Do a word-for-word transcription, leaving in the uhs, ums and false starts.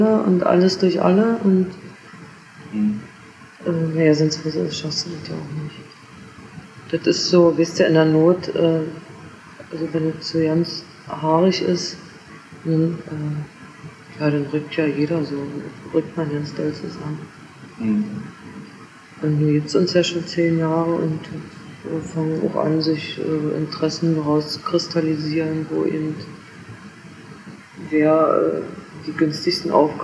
und alles durch alle und Mhm. äh, naja, sonst schaffst du das ja auch nicht. Das ist so, wisst ihr, in der Not, äh, also wenn es so ganz haarig ist, dann, äh, ja, dann rückt ja jeder so, rückt man ganz doll zusammen. Mhm. Und nun gibt es uns ja schon zehn Jahre und wir fangen auch an, sich äh, Interessen rauszukristallisieren, wo eben wer äh, die günstigsten Aufgaben